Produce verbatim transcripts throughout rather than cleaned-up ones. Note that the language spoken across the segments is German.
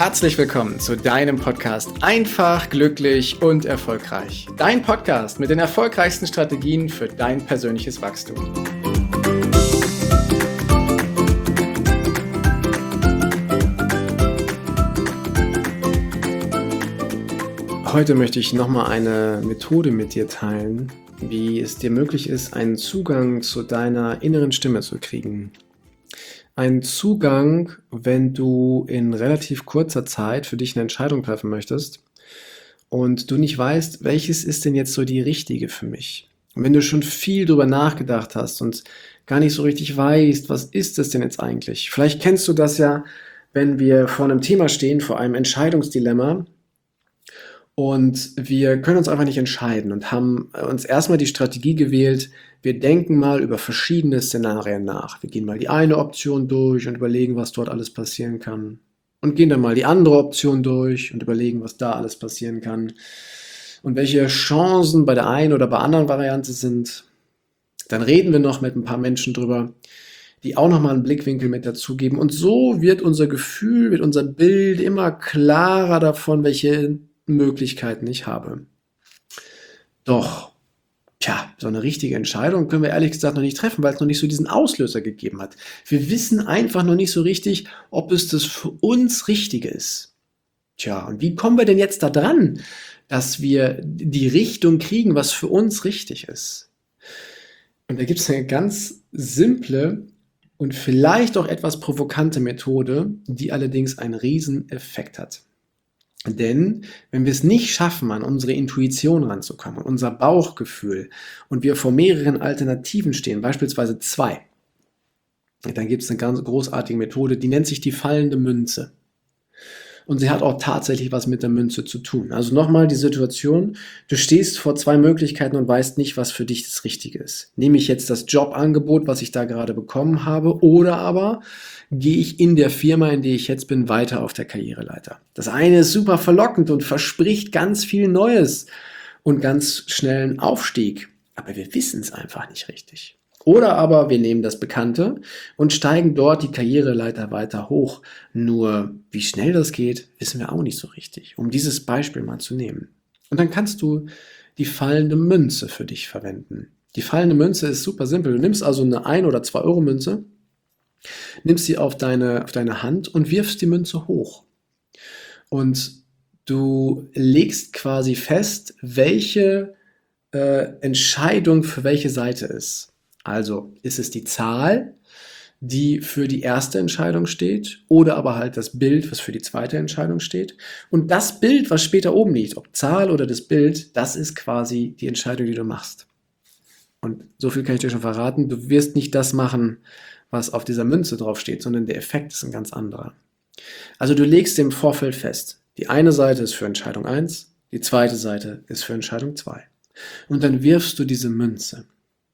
Herzlich willkommen zu deinem Podcast Einfach, glücklich und erfolgreich. Dein Podcast mit den erfolgreichsten Strategien für dein persönliches Wachstum. Heute möchte ich nochmal eine Methode mit dir teilen, wie es dir möglich ist, einen Zugang zu deiner inneren Stimme zu kriegen. Ein Zugang, wenn du in relativ kurzer Zeit für dich eine Entscheidung treffen möchtest und du nicht weißt, welches ist denn jetzt so die richtige für mich. Und wenn du schon viel drüber nachgedacht hast und gar nicht so richtig weißt, was ist es denn jetzt eigentlich? Vielleicht kennst du das ja, wenn wir vor einem Thema stehen, vor einem Entscheidungsdilemma und wir können uns einfach nicht entscheiden und haben uns erstmal die Strategie gewählt, wir denken mal über verschiedene Szenarien nach. Wir gehen mal die eine Option durch und überlegen, was dort alles passieren kann. Und gehen dann mal die andere Option durch und überlegen, was da alles passieren kann. Und welche Chancen bei der einen oder bei anderen Variante sind. Dann reden wir noch mit ein paar Menschen drüber, die auch nochmal einen Blickwinkel mit dazugeben. Und so wird unser Gefühl, wird unser Bild immer klarer davon, welche Möglichkeiten ich habe. Doch, tja, so eine richtige Entscheidung können wir ehrlich gesagt noch nicht treffen, weil es noch nicht so diesen Auslöser gegeben hat. Wir wissen einfach noch nicht so richtig, ob es das für uns Richtige ist. Tja, und wie kommen wir denn jetzt da dran, dass wir die Richtung kriegen, was für uns richtig ist? Und da gibt es eine ganz simple und vielleicht auch etwas provokante Methode, die allerdings einen riesen Effekt hat. Denn wenn wir es nicht schaffen, an unsere Intuition ranzukommen, an unser Bauchgefühl und wir vor mehreren Alternativen stehen, beispielsweise zwei, dann gibt es eine ganz großartige Methode, die nennt sich die fallende Münze. Und sie hat auch tatsächlich was mit der Münze zu tun. Also nochmal die Situation, du stehst vor zwei Möglichkeiten und weißt nicht, was für dich das Richtige ist. Nehme ich jetzt das Jobangebot, was ich da gerade bekommen habe, oder aber gehe ich in der Firma, in der ich jetzt bin, weiter auf der Karriereleiter. Das eine ist super verlockend und verspricht ganz viel Neues und ganz schnellen Aufstieg, aber wir wissen es einfach nicht richtig. Oder aber wir nehmen das Bekannte und steigen dort die Karriereleiter weiter hoch. Nur wie schnell das geht, wissen wir auch nicht so richtig, um dieses Beispiel mal zu nehmen. Und dann kannst du die fallende Münze für dich verwenden. Die fallende Münze ist super simpel. Du nimmst also eine ein oder zwei Euro Münze, nimmst sie auf deine, auf deine Hand und wirfst die Münze hoch. Und du legst quasi fest, welche äh, Entscheidung für welche Seite ist. Also ist es die Zahl, die für die erste Entscheidung steht, oder aber halt das Bild, was für die zweite Entscheidung steht. Und das Bild, was später oben liegt, ob Zahl oder das Bild, das ist quasi die Entscheidung, die du machst. Und so viel kann ich dir schon verraten, du wirst nicht das machen, was auf dieser Münze draufsteht, sondern der Effekt ist ein ganz anderer. Also du legst im Vorfeld fest, die eine Seite ist für Entscheidung eins, die zweite Seite ist für Entscheidung zwei. Und dann wirfst du diese Münze.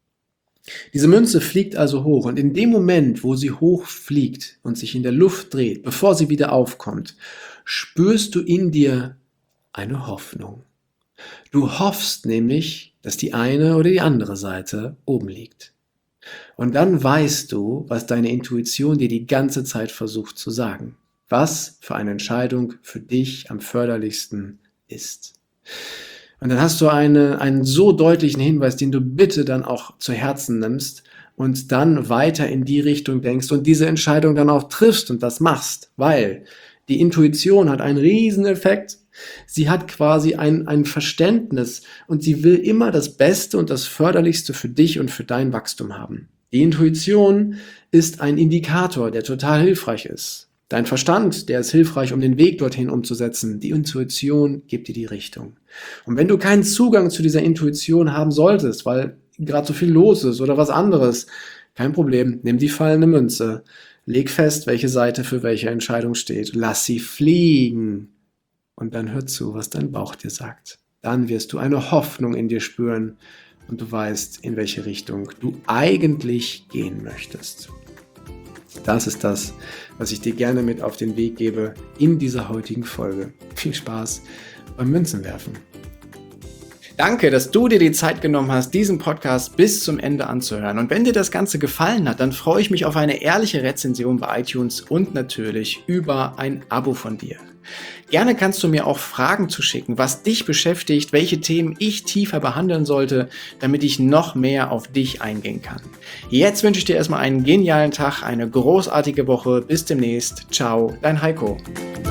Diese Münze fliegt also hoch und in dem Moment, wo sie hochfliegt und sich in der Luft dreht, bevor sie wieder aufkommt, spürst du in dir eine Hoffnung. Du hoffst nämlich, dass die eine oder die andere Seite oben liegt. Und dann weißt du, was deine Intuition dir die ganze Zeit versucht zu sagen. Was für eine Entscheidung für dich am förderlichsten ist. Und dann hast du eine, einen so deutlichen Hinweis, den du bitte dann auch zu Herzen nimmst und dann weiter in die Richtung denkst und diese Entscheidung dann auch triffst und das machst, weil die Intuition hat einen riesen Effekt. Sie hat quasi ein, ein Verständnis und sie will immer das Beste und das Förderlichste für dich und für dein Wachstum haben. Die Intuition ist ein Indikator, der total hilfreich ist. Dein Verstand, der ist hilfreich, um den Weg dorthin umzusetzen. Die Intuition gibt dir die Richtung. Und wenn du keinen Zugang zu dieser Intuition haben solltest, weil gerade so viel los ist oder was anderes, kein Problem, nimm die fallende Münze, leg fest, welche Seite für welche Entscheidung steht, lass sie fliegen und dann hör zu, was dein Bauch dir sagt. Dann wirst du eine Hoffnung in dir spüren und du weißt, in welche Richtung du eigentlich gehen möchtest. Das ist das, was ich dir gerne mit auf den Weg gebe in dieser heutigen Folge. Viel Spaß beim Münzenwerfen. Danke, dass du dir die Zeit genommen hast, diesen Podcast bis zum Ende anzuhören. Und wenn dir das Ganze gefallen hat, dann freue ich mich auf eine ehrliche Rezension bei iTunes und natürlich über ein Abo von dir. Gerne kannst du mir auch Fragen zuschicken, was dich beschäftigt, welche Themen ich tiefer behandeln sollte, damit ich noch mehr auf dich eingehen kann. Jetzt wünsche ich dir erstmal einen genialen Tag, eine großartige Woche. Bis demnächst. Ciao, dein Heiko.